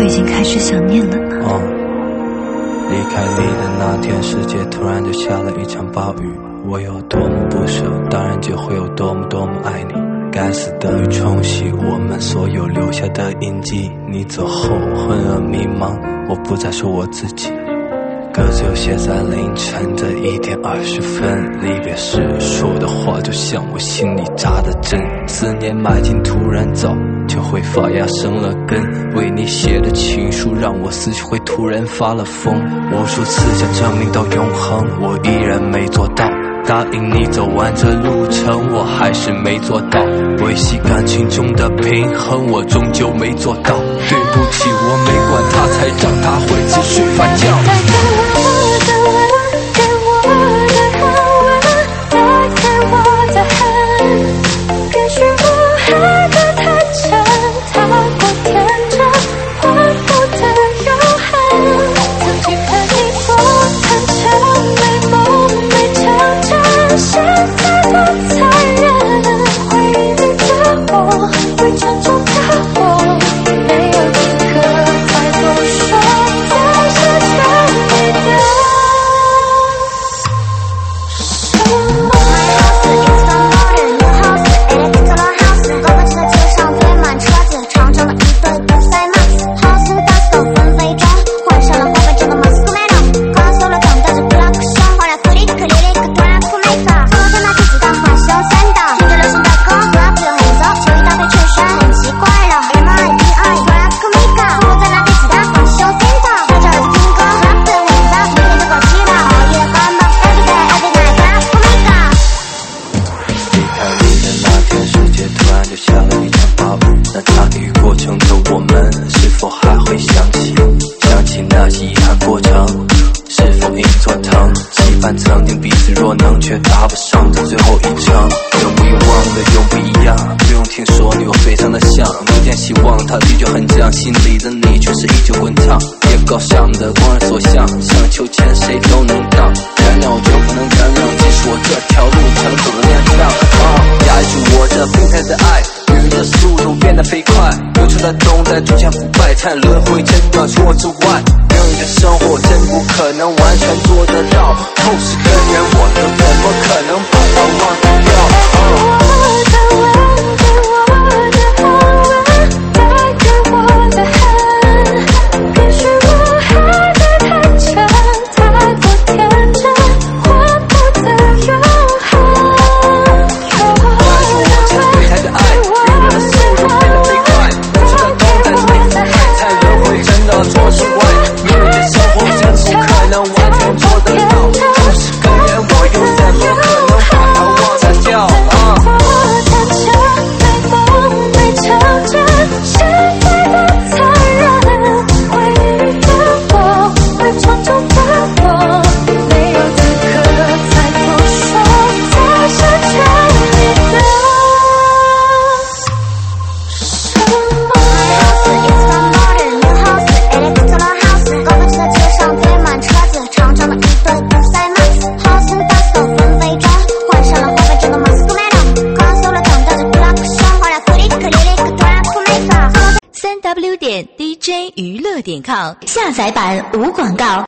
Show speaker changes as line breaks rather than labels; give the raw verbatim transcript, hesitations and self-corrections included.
就已经开始想念了呢。
哦，离开你的那天，世界突然就下了一场暴雨。我有多么不舍，当然就会有多么多么爱你。该死的雨冲洗我们所有留下的印记，你走后昏而迷茫，我不再说我自己。歌就写在凌晨的一点二十分，离别时说的话就像我心里扎的针，思念埋进土壤早就会发芽生了根，为你写的情书让我思绪会突然发了疯，无数次想证明到永恒，我依然没做到，答应你走完这路程，我还是没做到，维系感情中的平衡，我终究没做到，对不起，我没管它，才让它会持续发酵。曾经彼此若能，却搭不上这最后一场。永不永忘的永不一样，不用听说你我非常的像，不见希望它的确很犟，心里的你却是依旧滚烫。夜高尚的光人所向，像秋千谁都能荡，干扰就不能干扰，即使我这条路程走得踉跄。啊，压住我这病态的爱，雨的速度变得飞快，流出的洞在逐渐腐败，看轮回真的除我之外。你的生活真不可能完全做得到，后世根源我又怎么可能把它忘得掉？哦
三 w 点 d j 娱乐点 com 下载版无广告。